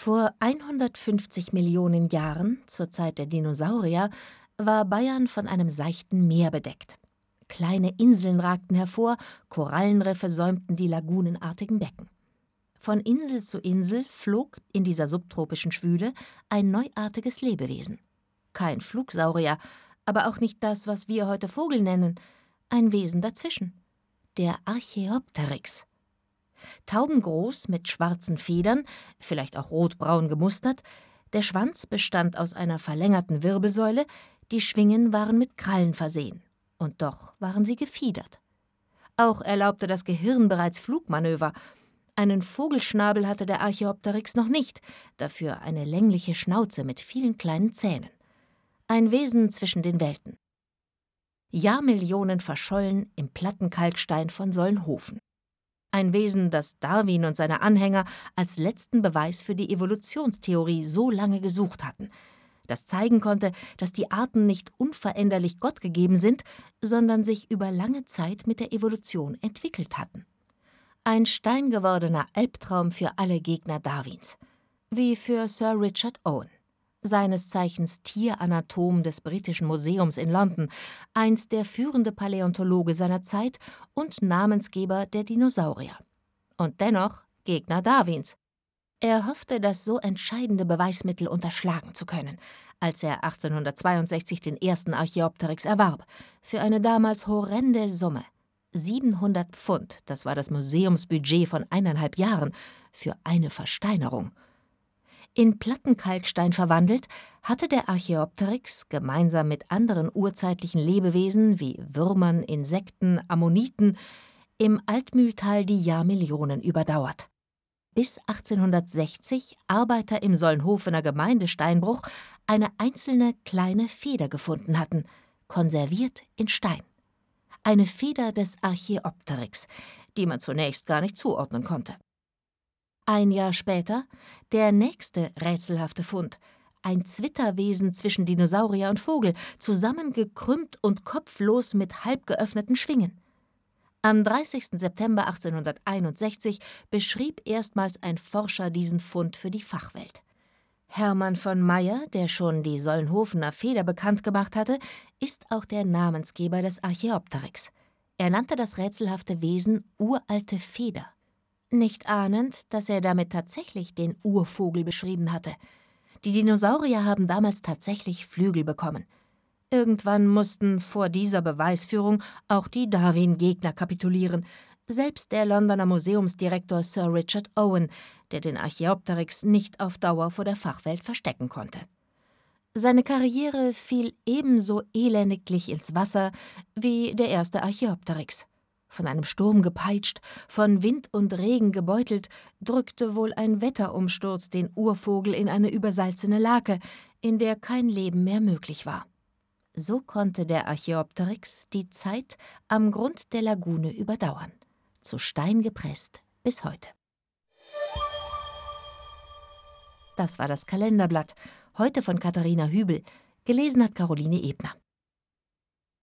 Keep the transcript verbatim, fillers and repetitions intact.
Vor hundertfünfzig Millionen Jahren, zur Zeit der Dinosaurier, war Bayern von einem seichten Meer bedeckt. Kleine Inseln ragten hervor, Korallenriffe säumten die lagunenartigen Becken. Von Insel zu Insel flog in dieser subtropischen Schwüle ein neuartiges Lebewesen. Kein Flugsaurier, aber auch nicht das, was wir heute Vogel nennen, ein Wesen dazwischen, der Archaeopteryx. Taubengroß mit schwarzen Federn, vielleicht auch rotbraun gemustert, der Schwanz bestand aus einer verlängerten Wirbelsäule, die Schwingen waren mit Krallen versehen, und doch waren sie gefiedert. Auch erlaubte das Gehirn bereits Flugmanöver. Einen Vogelschnabel hatte der Archaeopteryx noch nicht, dafür eine längliche Schnauze mit vielen kleinen Zähnen. Ein Wesen zwischen den Welten. Jahrmillionen verschollen im Plattenkalkstein von Solnhofen. Ein Wesen, das Darwin und seine Anhänger als letzten Beweis für die Evolutionstheorie so lange gesucht hatten, das zeigen konnte, dass die Arten nicht unveränderlich Gott gegeben sind, sondern sich über lange Zeit mit der Evolution entwickelt hatten. Ein steingewordener Albtraum für alle Gegner Darwins, wie für Sir Richard Owen, seines Zeichens Tieranatom des Britischen Museums in London, einst der führende Paläontologe seiner Zeit und Namensgeber der Dinosaurier. Und dennoch Gegner Darwins. Er hoffte, das so entscheidende Beweismittel unterschlagen zu können, als er achtzehnhundertzweiundsechzig den ersten Archaeopteryx erwarb, für eine damals horrende Summe. siebenhundert Pfund, das war das Museumsbudget von eineinhalb Jahren, für eine Versteinerung. In Plattenkalkstein verwandelt, hatte der Archaeopteryx gemeinsam mit anderen urzeitlichen Lebewesen wie Würmern, Insekten, Ammoniten im Altmühltal die Jahrmillionen überdauert. Bis achtzehnhundertsechzig Arbeiter im Solnhofener Gemeindesteinbruch eine einzelne kleine Feder gefunden hatten, konserviert in Stein. Eine Feder des Archaeopteryx, die man zunächst gar nicht zuordnen konnte. Ein Jahr später der nächste rätselhafte Fund, ein Zwitterwesen zwischen Dinosaurier und Vogel, zusammengekrümmt und kopflos mit halb geöffneten Schwingen. Am dreißigsten September achtzehnhunderteinundsechzig beschrieb erstmals ein Forscher diesen Fund für die Fachwelt. Hermann von Meyer, der schon die Solnhofener Feder bekannt gemacht hatte, ist auch der Namensgeber des Archaeopteryx. Er nannte das rätselhafte Wesen uralte Feder, nicht ahnend, dass er damit tatsächlich den Urvogel beschrieben hatte. Die Dinosaurier haben damals tatsächlich Flügel bekommen. Irgendwann mussten vor dieser Beweisführung auch die Darwin-Gegner kapitulieren, selbst der Londoner Museumsdirektor Sir Richard Owen, der den Archaeopteryx nicht auf Dauer vor der Fachwelt verstecken konnte. Seine Karriere fiel ebenso elendiglich ins Wasser wie der erste Archaeopteryx. Von einem Sturm gepeitscht, von Wind und Regen gebeutelt, drückte wohl ein Wetterumsturz den Urvogel in eine übersalzene Lake, in der kein Leben mehr möglich war. So konnte der Archaeopteryx die Zeit am Grund der Lagune überdauern, zu Stein gepresst bis heute. Das war das Kalenderblatt, heute von Katharina Hübel, gelesen hat Caroline Ebner.